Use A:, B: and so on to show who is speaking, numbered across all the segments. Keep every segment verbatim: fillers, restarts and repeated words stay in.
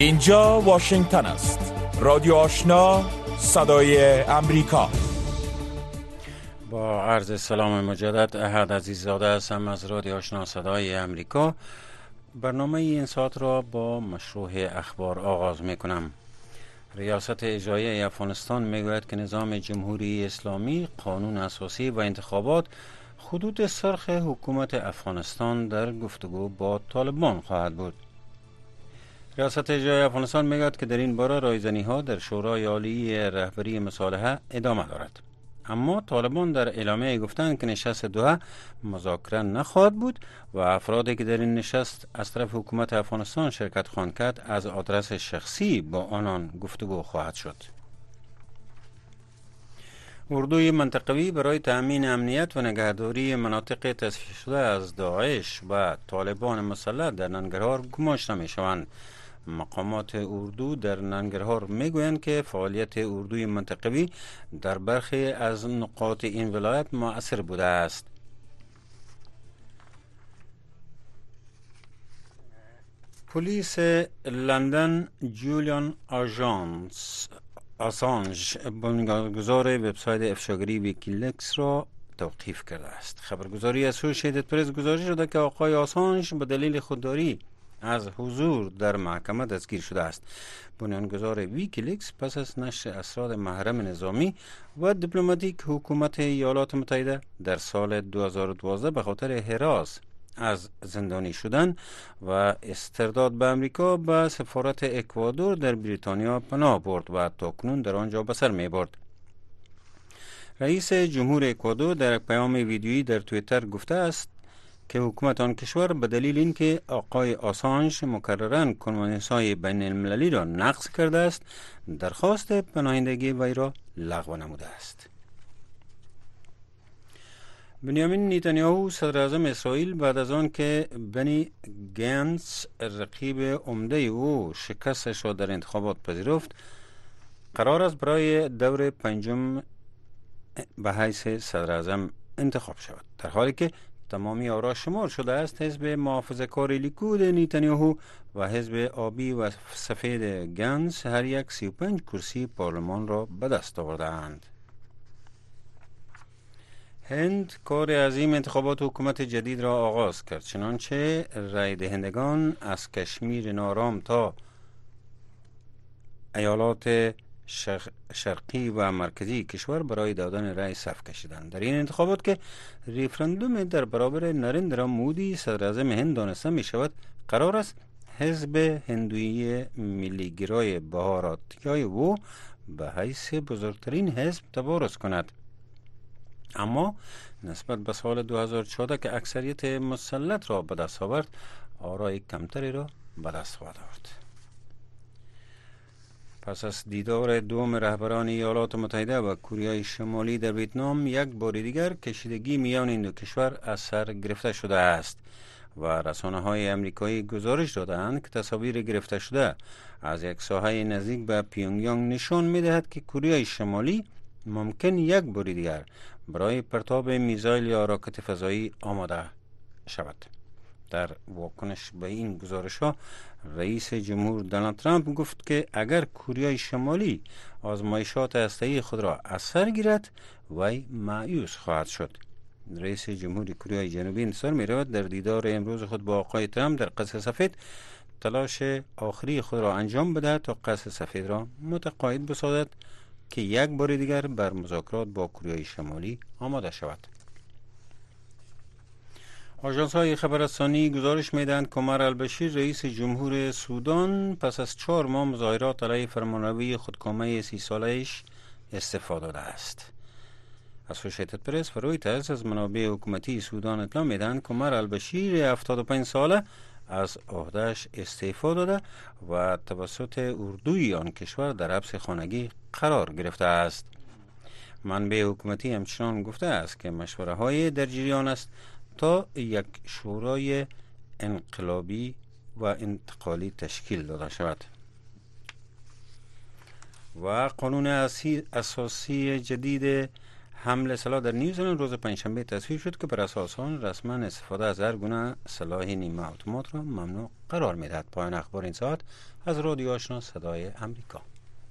A: اینجا واشنگتن است. رادیو آشنا، صدای امریکا.
B: با عرض سلام مجدد، احد عزیززاده هستم از رادیو آشنا صدای امریکا. برنامه این ساعت را با مشروع اخبار آغاز می کنم. ریاست اجرایی افغانستان می گوید که نظام جمهوری اسلامی، قانون اساسی و انتخابات خطوط سرخ حکومت افغانستان در گفتگو با طالبان خواهد بود. ریاست اجرایی افغانستان می گوید که در این باره رایزنی ها در شورای عالی رهبری مصالحه ادامه دارد. اما طالبان در اعلامیه گفتند که نشست دوحه مذاکره نخواهد بود و افرادی که در این نشست از طرف حکومت افغانستان شرکت خواهند کرد از آدرس شخصی با آنان گفتگو خواهد شد. اردوی منطقوی برای تأمین امنیت و نگهداری مناطق تصفیه شده از داعش و طالبان مسلح در ننگرهار گماشته می شوند. مقامات اردو در ننگرهار میگویند که فعالیت اردوی منطقوی در برخی از نقاط این ولایت مؤثر بوده است. پلیس لندن جولیان آژانس آسانج بنیانگذار وبسایت افشاگری ویکیلیکس را توقیف کرده است. خبرگزاری اسوسییتد پرس گزارش شده که آقای آسانج به دلیل خودداری از حضور در محکمه دستگیر شده است. بنیانگذار ویکیلیکس پس از نشر اسرار محرم نظامی و دیپلماتیک حکومت ایالات متحده در سال دو هزار و دوازده به خاطر هراس از زندانی شدن و استرداد به امریکا به سفارت اکوادور در بریتانیا پناه برد و تاکنون در آنجا به سر می برد. رئیس جمهور اکوادور در پیام ویدیویی در توییتر گفته است که حکومت آن کشور به دلیل اینکه آقای آسانج مکرراً کنوانسیون بین المللی را نقض کرده است، درخواست پناهندگی وی را لغو نموده است. بنیامین نتانیاهو صدر اعظم اسرائیل بعد از آن که بنی گنتس رقیب عمده او شکستش را در انتخابات پذیرفت، قرار است برای دور پنجم به حیث صدر اعظم انتخاب شود، در حالی که تمامی آرا شمار شده است. حزب محافظه‌کار لیکود نتانیاهو و حزب آبی و سفید گنز هر یک سی و پنج کرسی پارلمان را به دست آورده‌اند. هند کار عظیم انتخابات حکومت جدید را آغاز کرد، چنانچه رای دهندگان از کشمیر نارام تا ایالات شرقی و مرکزی کشور برای دادن رای صف کشیدند. در این انتخابات که ریفرندوم در برابر نریندرا مودی صدر اعظم هند دانسته می شود، قرار است حزب هندویی ملیگرای بهاراتیای او به حیث بزرگترین حزب تبارز کند. اما نسبت به سال دو هزار و چهارده که اکثریت مسلط را به دست آورد، آرای کمتری را به دست خواهد آورد. پس از دیدار دوم رهبران ایالات متحده و کره شمالی در ویتنام، یک بار دیگر کشیدگی میان این دو کشور از سر گرفته شده است و رسانه‌های امریکایی گزارش دادند که تصاویر گرفته شده از یک ساحه نزدیک به پیونگیانگ نشان می‌دهد که کره شمالی ممکن یک بار دیگر برای پرتاب میزایل یا راکت فضایی آماده شود. در واکنش به این گزارش‌ها، رئیس جمهور دونالد ترامپ گفت که اگر کره شمالی آزمایشات هسته‌ای خود را از سر گیرد، وی مایوس خواهد شد. رئیس جمهور کره جنوبی انتظار می‌رود در دیدار امروز خود با آقای ترامپ در قصر سفید تلاش آخری خود را انجام بدهد تا قصر سفید را متقاعد بسازد که یک بار دیگر بر مذاکرات با کره شمالی آماده شود. آژانس‌های خبررسانی گزارش می‌دهند که عمر البشیر رئیس جمهور سودان پس از چهار ماه مظاهرات علیه فرمانروی خودکامه سی ساله‌اش استعفا داده است. اسوسییتد پرس و رویترز از منابع حکومتی سودان اطلاع می‌دهند که عمر البشیر هفتاد و پنج ساله از عهده‌اش استعفا داده و توسط اردوی آن کشور در حبس خانگی قرار گرفته است. منبع حکومتی همچنان گفته است که مشوره‌های در جریان است تا یک شورای انقلابی و انتقالی تشکیل داده شود. و قانون اساسی جدید حمله سلاح در نیوزلند روز پنجشنبه تصویب شد که بر اساس آن رسما استفاده از هر گونه سلاح نیمه اتومات را ممنوع قرار می‌دهد. پایان اخبار این ساعت از رادیو آشنا صدای امریکا.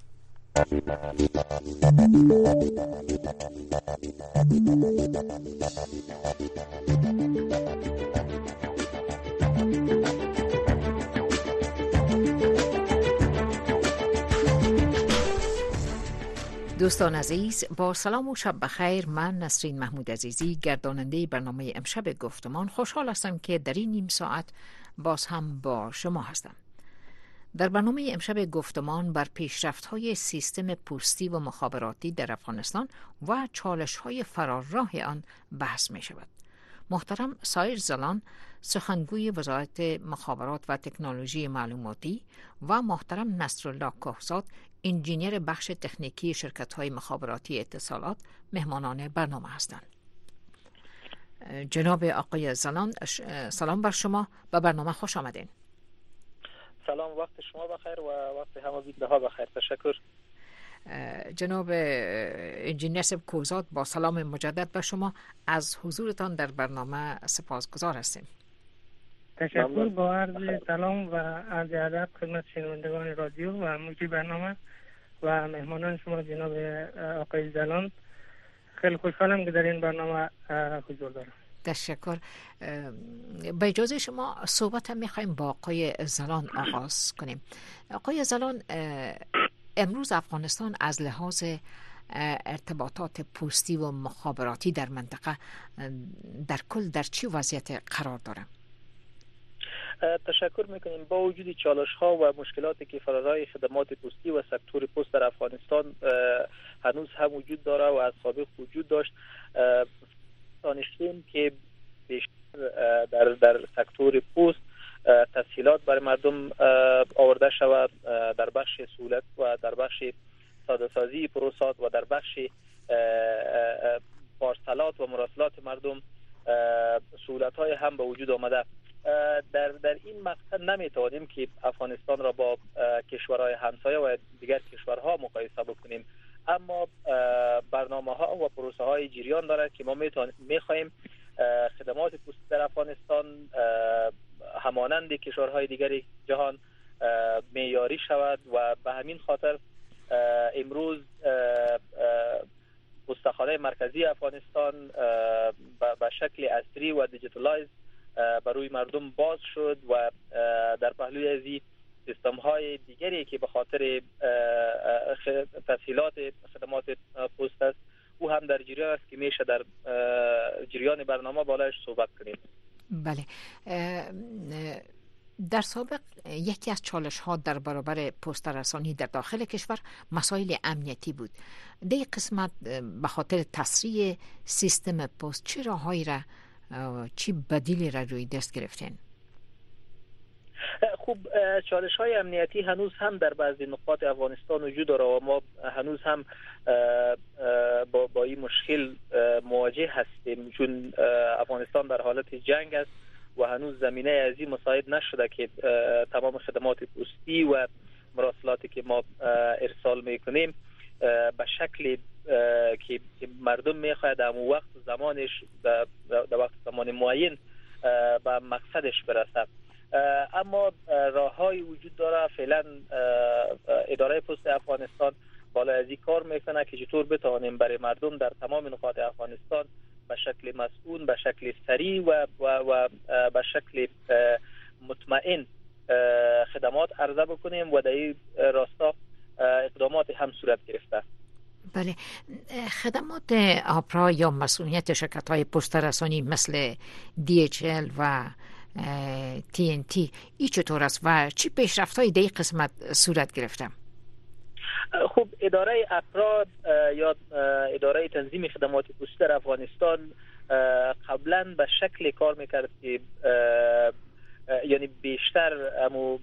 C: دوستان عزیز، با سلام و شب بخیر. من نسرین محمود عزیزی، گرداننده برنامه امشب گفتمان، خوشحال هستم که در این نیم ساعت باز هم با شما هستم. در برنامه امشب گفتمان بر پیشرفت‌های سیستم پستی و مخابراتی در افغانستان و چالش‌های فرارراه آن بحث می‌شود. محترم سایر زلان، سخنگوی وزارت مخابرات و تکنولوژی معلوماتی، و محترم نصرالله کهزاد، انجینیر بخش تکنیکی شرکت‌های مخابراتی اتصالات، مهمانان برنامه هستند. جناب آقای زلان، سلام بر شما، به برنامه خوش آمدین.
D: سلام، وقت شما بخیر و وقت همه بیننده ها بخیر. تشکر.
C: جناب انجینیر کهزاد، با سلام مجدد به شما، از حضورتان در برنامه سپاسگزار هستیم.
E: تشکر. با عرض سلام و عرض ادب خدمت شنوندگان رادیو و مجری برنامه و مهمانان شما جناب آقای زلان، خیلی خوشحالم که در این برنامه حضور دارم.
C: تشکر. با اجازه شما صحبت هم میخواییم با آقای زلان آغاز کنیم. آقای زلان، امروز افغانستان از لحاظ ارتباطات پستی و مخابراتی در منطقه در کل در چی وضعیت قرار داره؟
D: تشکر میکنیم. با وجود چالش ها و مشکلاتی که فرارای خدمات پستی و سکتور پست در افغانستان هنوز هم وجود داره و از سابق وجود داشت، دانستیم که بیشتر در در سکتور پست تسهیلات برای مردم آورده شود، در بخش سهولت و در بخش ساده سازی پروسات و در بخش پارسلات و مراسلات مردم سهولت های هم به وجود آمده. در در این مقطع نمیتوانیم که افغانستان را با کشورهای همسایه و دیگر کشورها مقایسه بکنیم، اما برنامه ها و پروسه های جریان دارد که ما میخواهیم خدمات پستی در افغانستان همانند کشورهای دیگر جهان معیاری شود و به همین خاطر امروز پستخانه مرکزی افغانستان به شکل عصری و دیجیتالایز برای مردم باز شد و در پهلوی ازی سیستم های دیگری که به خاطر تسهیلات خدمات پست است او هم در جریان است که میشه در جریان برنامه بالایش صحبت کنیم.
C: بله. در سابق یکی از چالش ها در برابر پست رسانی در داخل کشور مسائل امنیتی بود. در این قسمت به خاطر تسریع سیستم پست چه راههایی را، چی بدیلی را روی دست گرفتین؟
D: خوب، چالش های امنیتی هنوز هم در بعضی نقاط افغانستان وجود داره و ما هنوز هم با, با این مشکل مواجه هستیم، چون افغانستان در حالت جنگ است و هنوز زمینه از این مساعد نشده که تمام خدمات پستی و مراسلاتی که ما ارسال میکنیم به شکل که مردم میخواهد در وقت زمانش در وقت زمان معین به مقصدش برسد. اما راه‌های وجود داره. فعلا اداره پست افغانستان بالا از این کار میکنه که چطور بتوانیم برای مردم در تمام نقاط افغانستان به شکل مسئول، به شکل سریع و و, و به شکل مطمئن خدمات عرضه بکنیم و در این راستا اقدامات هم صورت گرفته.
C: بله. خدمات آپرا یا مسئولیت شرکت‌های پست رسانی مثل دی اچ ال و تی ان تی ای چطور است و چی پیشرفت‌هایی در این قسمت صورت گرفته؟
D: خب، اداره اپرا یا اداره تنظیم خدمات پستی در افغانستان قبلا به شکل کار میکرد که یعنی بیشتر امو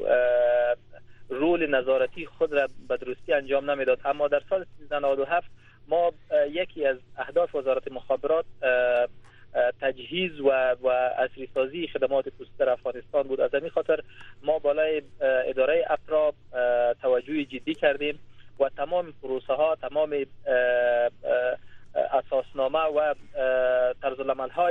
D: رول نظارتی خود را به درستی انجام نمیداد، اما در سال سیزده نود و هفت ما یکی از اهداف وزارت مخابرات تجهیز و و عصری سازی خدمات پستی در افغانستان بود. از همین خاطر ما بالای اداره اپرا توجه جدی کردیم و تمام پروسه ها، تمام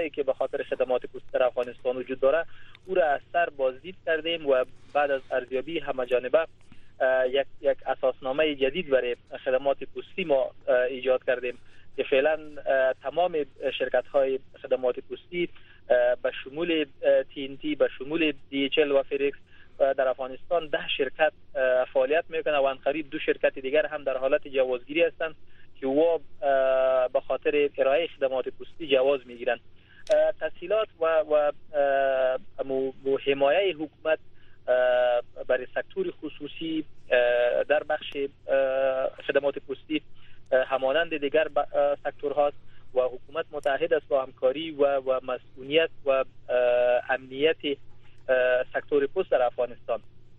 D: هایی که به خاطر خدمات پستی در افغانستان وجود داره او را از سر بازدید کردیم و بعد از ارزیابی همه جانبه یک یک اساسنامه جدید برای خدمات پستی ما ایجاد کردیم که فعلا تمام شرکت های خدمات پستی به شمول تی ان تی، به شمول دی اچ ال و فریکس در افغانستان ده شرکت فعالیت میکنه و انقریب دو شرکت دیگر هم در حالت جوازگیری هستند که و به خاطر ارائه خدمات پستی جواز میگیرند. تسهیلات و و مو حمایه حکومت برای سکتور خصوصی در بخش خدمات پستی همانند دیگر سکتورهاست و حکومت متعهد است با همکاری و و مسئولیت و امنیت سکتور پست در افغانستان.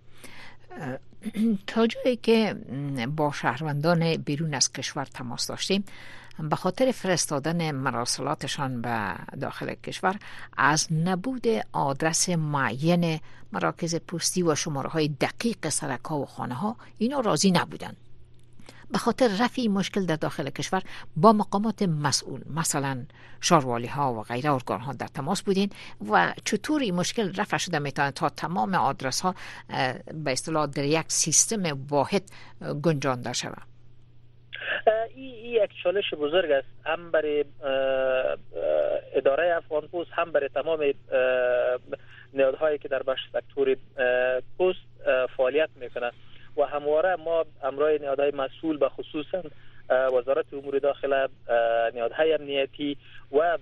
C: تا جایی که با شهروندان بیرون از کشور تماس داشتیم به خاطر فرستادن مراسلاتشان به داخل کشور از نبود آدرس معین مراکز پستی و شماره های دقیق سرک‌ها و خانه ها اینا راضی نبودند. به خاطر رفع مشکل در داخل کشور با مقامات مسئول مثلا شاروالی ها و غیره ارگان ها در تماس بودین و چطور این مشکل رفع شده میتونه تا تمام آدرس ها به اصطلاح در یک سیستم واحد گنجانده شود؟
D: این یک چالش بزرگ است، هم برای اداره افغان پست هم برای تمام نهادهایی که در بخش سکتور پست فعالیت میکنند و همواره ما امرای نهادهای مسئول به خصوصا وزارت امور داخله، نهادهای امنیتی و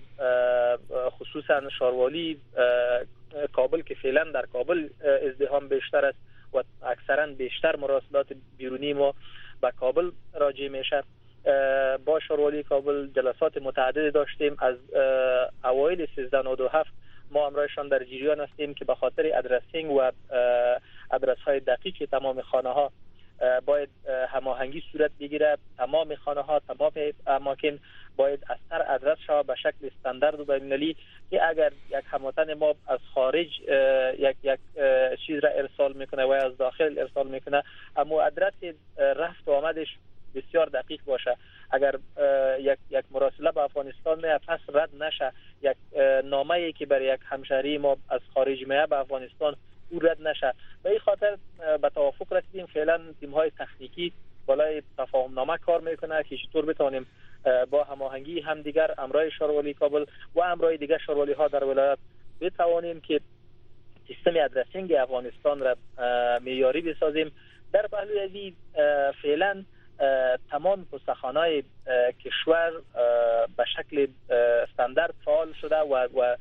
D: خصوصا شاروالی کابل که فعلا در کابل ازدحام بیشتر است و اکثرا بیشتر مراسلات بیرونی ما به کابل راجع میشه. با شاروالی کابل جلسات متعدد داشتیم. از اوایل سیزده نود و هفت ما امرایشان در جریان هستیم که به خاطر ادرسینگ و ادرس های دقیق تمام خانه ها باید هماهنگی صورت بگیره. تمام خانه ها، تمام اماکن باید از سر ادرس شود به شکل استاندارد و بین‌المللی که اگر یک هموطن ما از خارج یک یک چیز را ارسال میکنه و از داخل ارسال میکنه اما ادرس رفت و آمدش بسیار دقیق باشه. اگر یک یک مراسله به افغانستان میاد پس رد نشه، یک نامه ای که برای یک همشهری ما از خارج میاد به افغانستان او رد نشه. به این خاطر به توافق رسیدیم. فعلا تیم های تکنیکی بالای تفاهم نامه کار میکنه که چطور بتونیم با هماهنگی همدیگر امرای شاروالی کابل و امرای دیگر شاروالی ها در ولایت بتوانیم که سیستم ادرسینگ افغانستان را معیاری بسازیم. در پهلوی ازی فعلا تمام پستخانه‌های کشور به شکل استاندارد فعال شده و و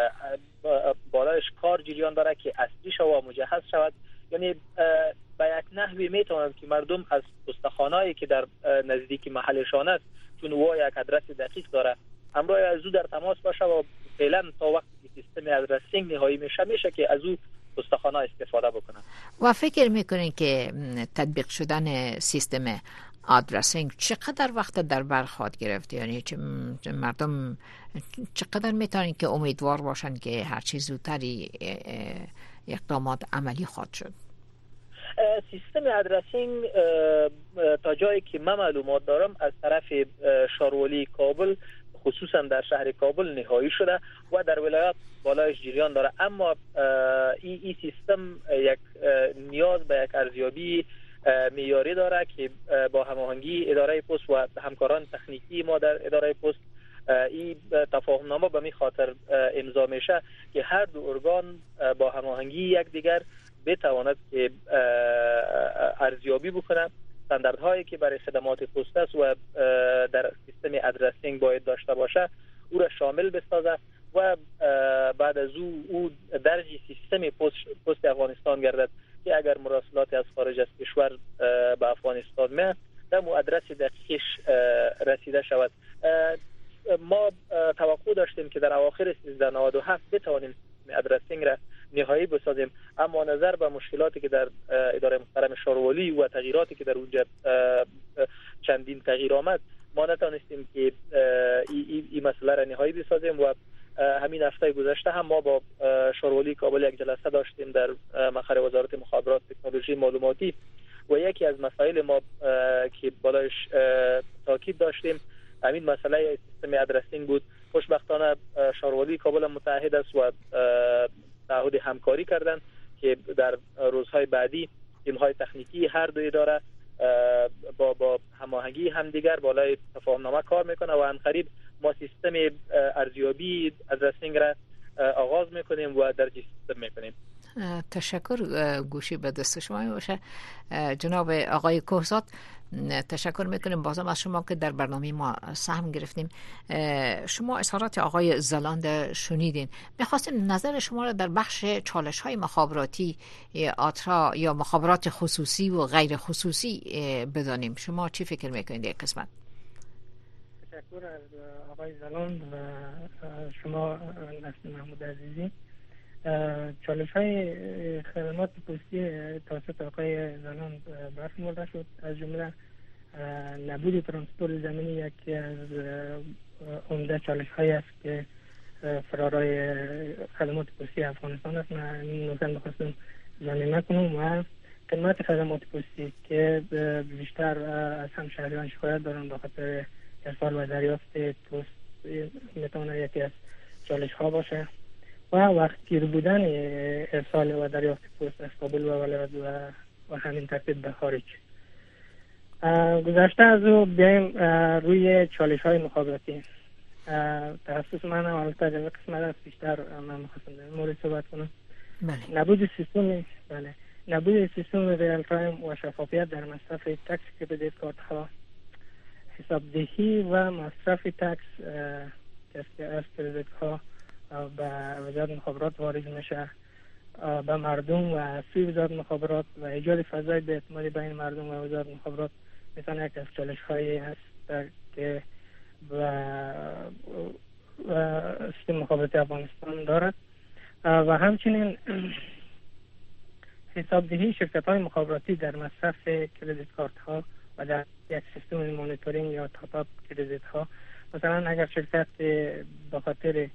D: بالایش کار جریان داره که اصلی شود و مجهز شود. یعنی به یک نحوی میتونند که مردم از پستخانه‌ای که در نزدیک محلشان است چون او یک آدرس دقیق داره امروز از او در تماس باشه و فعلا تا وقتی سیستم ادرسینگ نهایی میشه میشه که از او پستخانه استفاده بکنن.
C: و فکر میکنین که تطبیق شدن سیستم آدرسینگ چقدر وقت در بر خواهد گرفت؟ یعنی مردم چقدر میتونن که امیدوار باشن که هر چیز زودتری اقدامات عملی خواهد شد؟
D: سیستم ادرسینگ تا جایی که من معلومات دارم از طرف شاروالی کابل خصوصا در شهر کابل نهایی شده و در ولایات بالایش جریان داره. اما این ای سیستم یک نیاز به یک ارزیابی معیاری داره که با هماهنگی اداره پست و همکاران تکنیکی ما در اداره پست این تفاهم نامه به می خاطر امضا میشه که هر دو ارگان با هماهنگی یکدیگر بتواند که ارزیابی بکنه استانداردهایی که برای خدمات پست است و در سیستم ادرسینگ باید داشته باشه او را شامل بسازه و بعد از او او درج سیستم پست, پست افغانستان گردد که اگر مراسلات از خارج از کشور به افغانستان میاد در مو ادرس دقیقش رسیده شود. ما توقع داشتیم که در اواخر سیزده نود و هفت بتوانیم ادرسینگ را نهایی بسازیم، اما نظر به مشکلاتی که در اداره محترم شاروالی و تغییراتی که در اونجا چندین تغییر آمد ما نتونستیم که این ای مسئله را نهایی بسازیم و همین هفته گذشته هم ما با شاروالی کابل یک جلسه داشتیم در مقر وزارت مخابرات تکنولوژی معلوماتی و یکی از مسائل ما که بالایش تاکید داشتیم همین مسئله سیستم ادرسینگ بود. خوشبختانه شاروالی کابل متحد است و تعهد همکاری کردند که در روزهای بعدی تیم‌های تکنیکی هر دو اداره با با هماهنگی همدیگر بالای تفاهمنامه کار میکنه و عنقریب ما سیستم ارزیابی از رسینگ را آغاز میکنیم و درجه سیستم میکنیم.
C: تشکر. گوشی به دست شما باشه جناب آقای کوهزاد. تشکر میکنیم بازم از شما که در برنامه ما سهم گرفتیم. شما اظهارات آقای زلاند شنیدین. میخواستیم نظر شما را در بخش چالش های مخابراتی آترا یا مخابرات خصوصی و غیر خصوصی بدانیم. شما چی فکر میکنید در قسمت؟
E: تشکر از آقای زلاند و شما نسرین محمود عزیزی. چالش های خدمات پستی توسط آقای زلاند برشمرده شد. از جمله نبود ترانسپورت زمینی یکی از عمده چالش های است که فرارای خدمات پستی افغانستان است. من این نکته می‌خواستم ضمن کنم و خدمات خدمات پستی که بیشتر از همشهریان شکایت دارند به خاطر ارسال و دریافت پست میتونه یکی از چالش ها باشه و وقتگیر بودن ارسال و دریافت پست از کابل و ولایت و و همین ترتیب به خارج. گذشته از او بیایم روی چالش های مخابراتی. تخصص من البته در قسمت است بیشتر من می‌خواستم در مورد صحبت کنم.
C: بله.
E: نبود سیستم بله نبود سیستم ریال تایم و شفافیت در مصرف تکس کردیت کارت ها، حسابدهی و مصرف تکس که از کردیت ها به وزارت مخابرات وارد میشه به مردم و سوی وزارت مخابرات و ایجاد فضای به اعتماد بین مردم و وزارت مخابرات میتونه یک از چالش هایی هست که و سیستم مخابراتی افغانستان دارد و همچنین حسابدهی شرکت های مخابراتی در مصرف کردیت کارت ها و در یک سیستم مانیتورینگ یا تاپ اپ کردیت ها. مثلا اگر شرکت به خاطر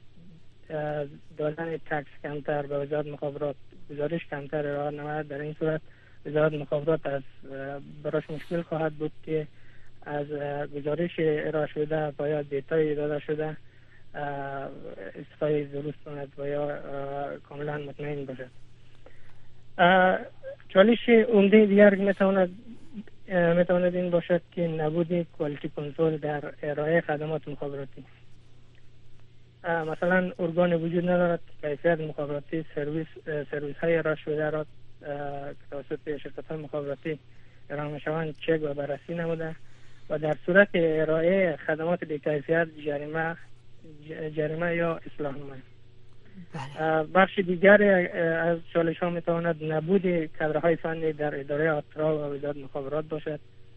E: دادن تکس کمتر به وزارت مخابرات گزارش کمتر ارائه نماید، در این صورت وزارت مخابرات از براش مشکل خواهد بود که از گزارش ارائه شده باید دیتای داده شده استفاده درست کند و یا کاملا مطمئن باشد. چالش عمده دیگر میتواند میتواند این باشد که نبود کوالیتی کنترل در ارائه خدمات مخابراتی. مثلا ارگان وجود ندارد که کیفیت مخابراتی سرویس سرویس های ارائه شده را توسط شرکت های مخابراتی ارائه میشوند چک و بررسی نموده و در صورت ارائه خدمات بی کیفیت جریمه جریمه یا اصلاح نماید. بخش دیگر از چالش ها میتواند نبود کادرهای فنی در اداره آترا و وزارت مخابرات باشد.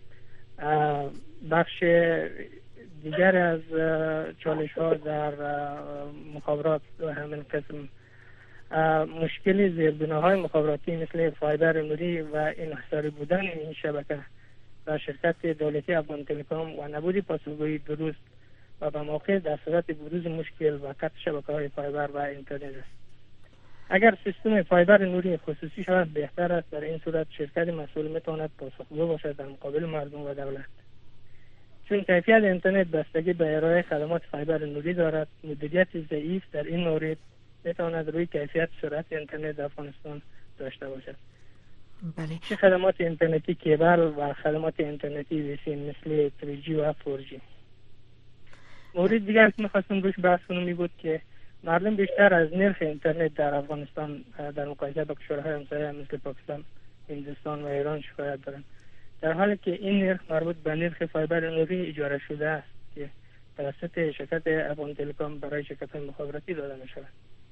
E: بخش دیگر از چالش ها در مخابرات و همین قسم مشکل زیربناهای مخابراتی مثل فایبر نوری و انحصاری بودن این شبکه و شرکت دولتی افغان تلکام و نبود پاسخگویی درست و به موقع در صورت بروز مشکل و قطع شبکه‌های فایبر و اینترنت است. اگر سیستم فایبر نوری خصوصی شود بهتر است. در این صورت شرکت مسئول میتواند پاسخگو باشد در مقابل مردم و دولت. چون کیفیت اینترنت بستگی به ارائه خدمات فایبر نوری دارد، مدیریت ضعیف در این مورد میتواند روی کیفیت سرعت اینترنت در افغانستان داشته باشد.
C: بله.
E: چه خدمات اینترنتی کیبل و خدمات اینترنتی ویسی مثل تری جی و فور جی. مورد دیگر که می‌خواستم روش بحث کنم می بود که مردم بیشتر از نرخ اینترنت در افغانستان در مقایسه با کشورهای همسایه مثل پاکستان، هندوستان و ایران شکایت دارند، در حالی که این نرخ مربوط به نرخ فایبر نوری اجاره شده است که توسط شرکت افغان تلکام برای شرکت‌های مخابراتی داده می‌شود.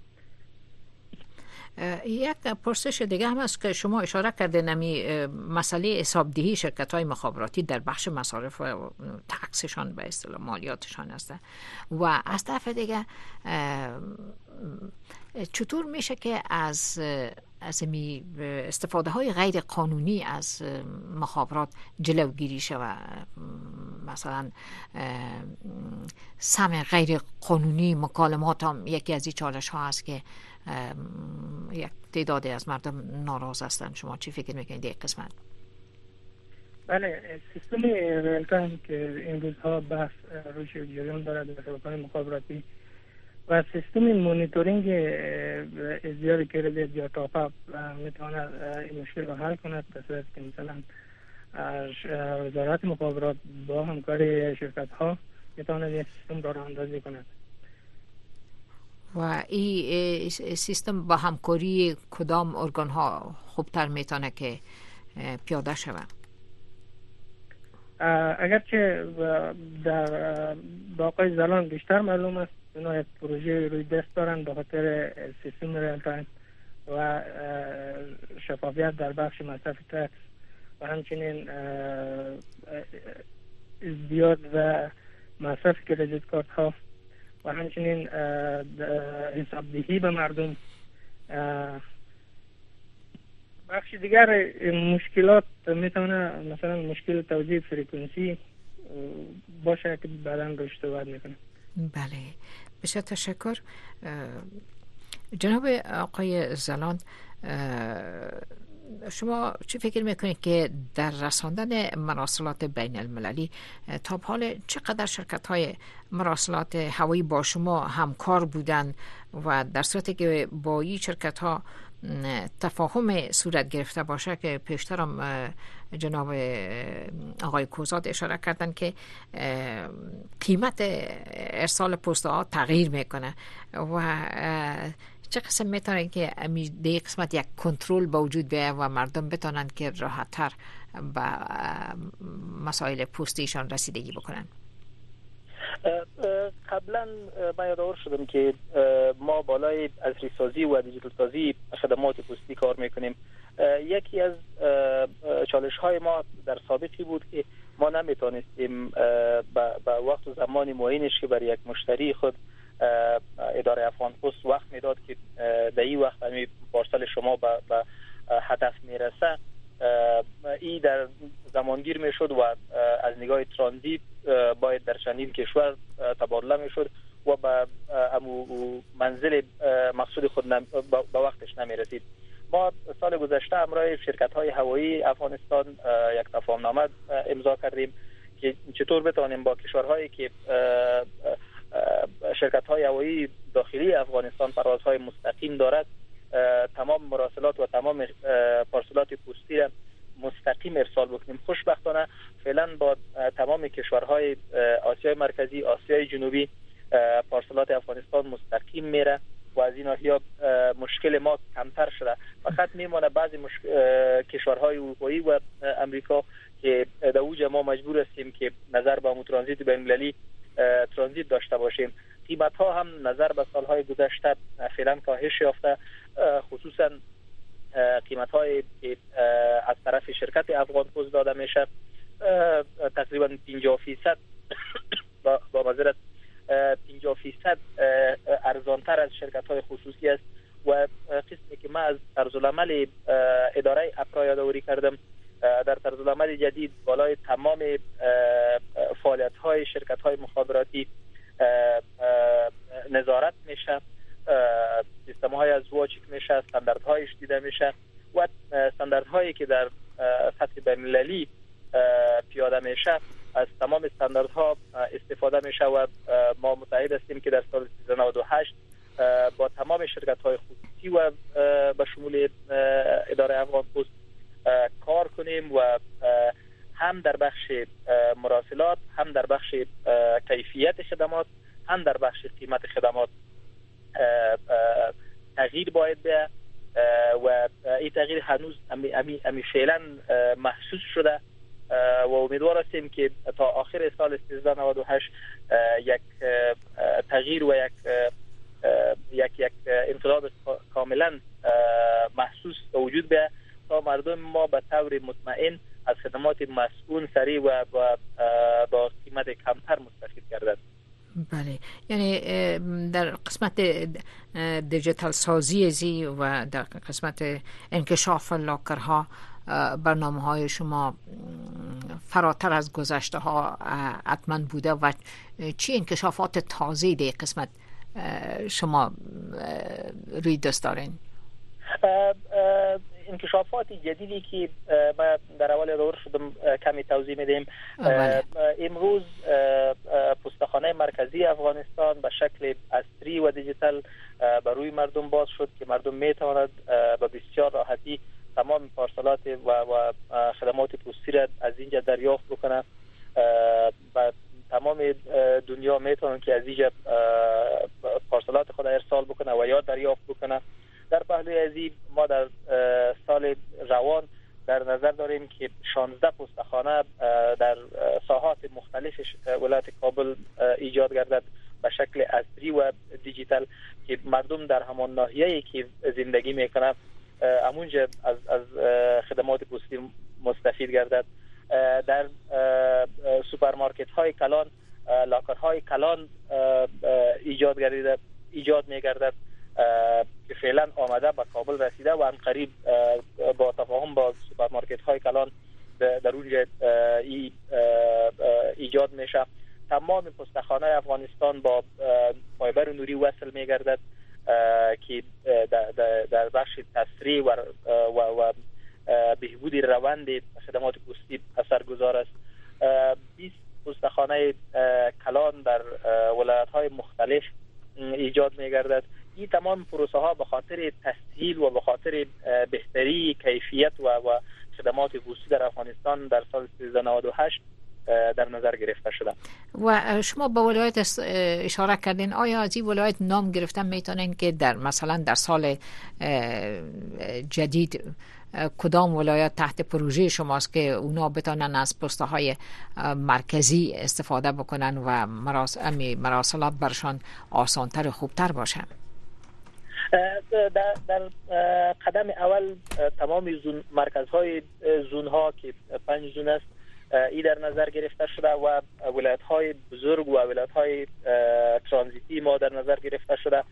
C: یک پرسش دیگه هم است که شما اشاره کردین نمی مسئله حسابدهی شرکت‌های مخابراتی در بخش مصارف و تکسشان به اصطلاح مالیاتشان است و از طرف دیگه چطور میشه که از از می استفاده های غیر قانونی از مخابرات جلوگیری شود؟ مثلا سم غیر قانونی مکالمات هم یکی از این چالش ها است که یک تعدادی از مردم ناراض هستند. شما چی فکر میکنید این قسمت؟
E: بله، سیستم ریل تایم که این روزها بحث روش جریان دارد در شبکه‌های مخابراتی و سیستم مونیتورینگ ازدیار کردیت یا تاپ اپ میتواند این مشکل رو حل کند، به صورتی که مثلا وزارت مخابرات با همکاری شرکت ها میتواند این سیستم را راه اندازی کند.
C: و این سیستم با همکاری کدام ارگان ها خوبتر میتونه که پیاده شود؟
E: اگرچه در باقی زلان بیشتر معلوم است، اونا یک پروژه روی دست دارن به خاطر سیستم ریل تایم و شفافیت در بخش مصرف تکس و همچنین ازدیاد و مصرف کردیت کارت ها و همچنین حسابدهی به مردم. بخش دیگر مشکلات میتونه مثلا مشکل توزیع فرکانسی باشه که بعداً روش صحبت میکنه.
C: بله، بسیار تشکر. جناب آقای زلان، شما چی فکر میکنید که در رساندن مراسلات بین المللی تا حال چقدر شرکت های مراسلات هوایی با شما همکار بودن و در صورتی که با این شرکت ها تفاهم صورت گرفته باشه که پیشترم جناب آقای کوزاد اشاره کردن که قیمت ارسال پست ها تغییر میکنه و چه قسم میتونه که در قسمت یک کنترل با وجود بیاید و مردم بتونن که راحت‌تر به مسائل پستیشان رسیدگی بکنن؟
D: قبلا من یادآور شدم که ما بالای عصری سازی و دیجیتال سازی خدمات پستی کار میکنیم. یکی از چالش های ما در سابقی بود که ما نمیتونستیم به وقت و زمان معینش که برای یک مشتری خود اداره افغان پست وقت میداد که در این وقت همی پارسل شما به هدف میرسه، این در زمانگیر میشد و از نگاه ترانزیت باید در چندین کشور تبادله میشد و به منزل مقصود خود به وقتش نمیرسید. ما سال گذشته همراه شرکت های هوایی افغانستان یک تفاهمنامه امضا کردیم که چطور بتوانیم با کشورهایی که شرکت های هوایی داخلی افغانستان پروازهای مستقیم دارد تمام مراسلات و تمام پارسلات پستی را مستقیم ارسال بکنیم. خوشبختانه فعلا با تمام کشورهای آسیای مرکزی، آسیای جنوبی پارسلات افغانستان مستقیم میره و از این ناحیه مشکل ما کمتر شده. فقط میمونه بعضی مشک... کشورهای اروپایی و امریکا که در اوج ما مجبور هستیم که نظر به امو ترانزیت بین المللی ترانزیت داشته باشیم. قیمت ها هم نظر به سالهای گذشته فعلا کاهش یافته، خصوصا قیمت های از طرف شرکت افغان پست داده میشه تقریبا پنجاه فیصد با معذرت پنجاه فیصد ارزانتر از شرکت های خصوصی است و قسمی که من از طرزالعمل اداره اپرا یادآوری کردم، در طرزالعمل جدید بالای تمام فعالیت های شرکت های مخابراتی نظارت میشه، سیستم های از واچک میشه، استاندارد هایش دیده میشه و استاندارد هایی که در سطح بین المللی پیاده میشه از تمام استانداردها استفاده میشه و ما متعهد هستیم که در سال سیزده نود و هشت با تمام شرکت های خصوصی و به شمول اداره افغان پست کار کنیم و هم در بخش مراسلات، هم در بخش کیفیت خدمات، هم در بخش قیمت خدمات تغییر باید به و این تغییر هنوز امی, امی, امی فعلا محسوس شده و امیدوار هستیم که تا آخر سال سیزده نود و هشت یک تغییر و یک یک یک انقلاب کاملا محسوس وجود به تا مردم ما به طور مطمئن از خدمات مسئول سریع و با قیمت کمتر مستفید گردند.
C: بله، یعنی در قسمت دیجیتال سازی زی و در قسمت انکشاف لاکرها برنامه های شما فراتر از گذشته ها حتما بوده و چی انکشافات تازه در قسمت شما روی دست دارین؟
D: انکشافات جدیدی که ما در اول دور شدم کمی توضیح میدیم. امروز پستخانه مرکزی افغانستان به شکل عصری و دیجیتال بر روی مردم باز شد که مردم میتواند به بسیار راحتی تمام پارسالات و, و خدمات پستی را از اینجا دریافت بکنه و تمام دنیا میتونن که از اینجا پارسالات خود ارسال بکنه و یا دریافت بکنه. در پهلوی ازی ما در سال روان در نظر داریم که شانزده پستخانه در ساحات مختلف ولایت کابل ایجاد گردد به شکل عصری و دیجیتال که مردم در همان ناحیه‌ای که زندگی میکنه همونجا از از خدمات پستی مستفید گردد. در سوپرمارکت های کلان، لاکر های کلان ایجاد گردیده ایجاد میگردد که فعلا آمده به کابل رسیده و عنقریب با تفاهم با سوپرمارکت های کلان در اونجا ایجاد میشه. تمام پستخانه افغانستان با فایبر نوری وصل میگردد که در بخش تسریع و و, و بهبود روند خدمات پستی اثرگذار است. بیست پستخانه کلان در ولایت‌های مختلف ایجاد می‌گردد. این تمام پروسه ها به خاطر تسهیل و به خاطر بهتری کیفیت و و خدمات پستی در افغانستان در سال سیزده نود و هشت در نظر گرفته شده.
C: و شما به ولایت اشاره کردین، آیا از این ولایت نام گرفتن میتونین که در مثلا در سال جدید کدام ولایت تحت پروژه شماست که اونا بتونن از پسته های مرکزی استفاده بکنن و مراسلات برشان آسانتر و خوبتر باشه؟
D: در, در قدم اول تمام زون مرکزهای زون ها که پنج زون است ای در نظر گرفته شده و ولایت های بزرگ و ولایت های ترانزیتی ما در نظر گرفته شده.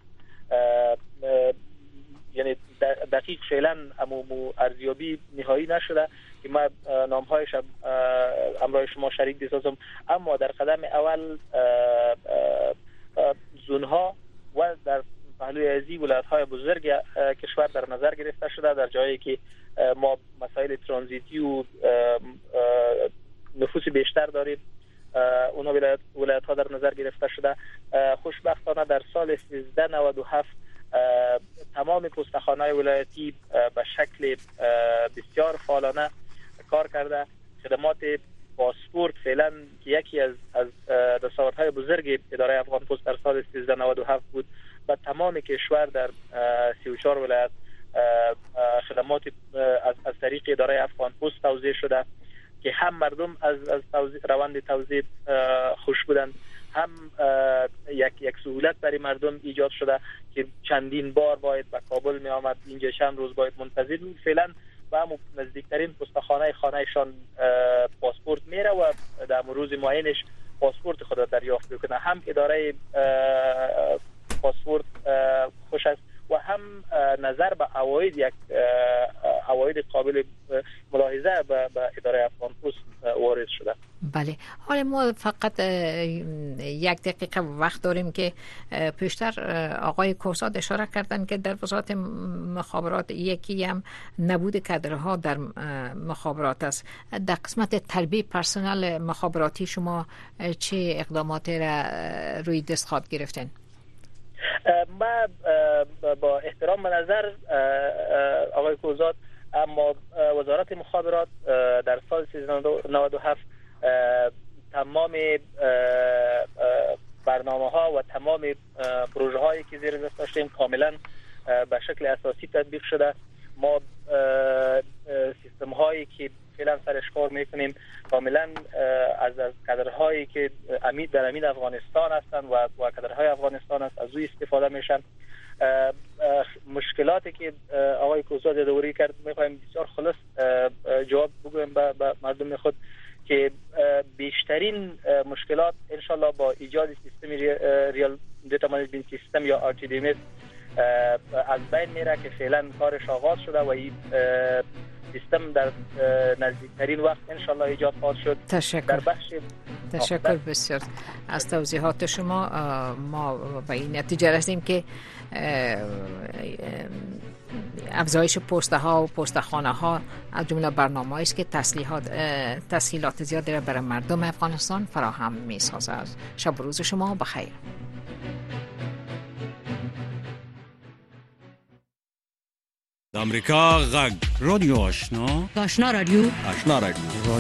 D: یعنی دقیق فعلا امو ارزیابی نهایی نشده که ما نام هایش امرای شما شریک بسازم، اما در قدم اول زون ها و در پهلوی ازی ولایت های بزرگ کشور در نظر گرفته شده، در جایی که ما مسائل ترانزیتی و نفوس بیشتر داریم اونا ولایت ولایت ها در نظر گرفته شده. خوشبختانه در سال سیزده نود و هفت تمام پستخانه‌های ولایتی به شکل بسیار فعالانه کار کرده. خدمات پاسپورت فعلا که یکی از از دستاوردهای بزرگ اداره افغان پست در سال سیزده نود و هفت بود، و تمام کشور در سی و چهار ولایت خدمات از از طریق اداره افغان پست توزیع شده که هم مردم از از روند توزیع خوش بودند، هم یک یک سهولت برای مردم ایجاد شده که چندین بار باید به کابل می آمد، اینجا چند روز باید منتظر بود. فعلا به هم نزدیکترین پستخانه خانهشان پاسپورت میره و در روز معینش پاسپورت خود دریافت میکنه. هم اداره پاسپورت خوش است و هم نظر به عواید یک عواید قابل ملاحظه به اداره افغان پست وارد شده.
C: بله، حالا ما فقط یک دقیقه وقت داریم که پیشتر آقای کوساد اشاره کردن که در وزارت مخابرات یکی هم نبود کادرها در مخابرات است. در قسمت تربیت پرسنل مخابراتی شما چه اقداماتی را روی دست خواهد گرفتین؟
D: ما با احترام به نظر آقای کوزاد، اما وزارت مخابرات در سال سیزده نود و هفت تمام برنامه ها و تمام پروژه هایی که زیر دست داشتیم کاملا به شکل اساسی تطبیق شده. ما سیستم هایی که فعلا سرش کار میکنیم کاملا از از کادرهایی که امید در امید افغانستان هستند و و کادرهای افغانستان است، از او استفاده میشن. مشکلاتی که آقای کوزاد دوری کرد میخوایم بسیار خلاص جواب بگویم به مردم خود که بیشترین مشکلات انشالله با ایجاد سیستم ریال دیتا منیجمنت سیستم یا آر تی دی ام اس از بین میره که فعلا کارش آغاز شده و این سیستم در نزدیکترین وقت انشالله ایجاد خواهد شد.
C: تشکر.
D: در بخش
C: تشکر بسیار از توضیحات شما. ما به این نتیجه رسیدیم که افزایش پست ها و پست خانه ها از جمله برنامه‌ای است که تسهیلات تسهیلات زیادی را برای مردم افغانستان فراهم می‌سازد. شب و روز شما بخیر.
F: امریکا غږ
B: رادیو آشنا
G: آشنا رادیو
F: آشنا رادیو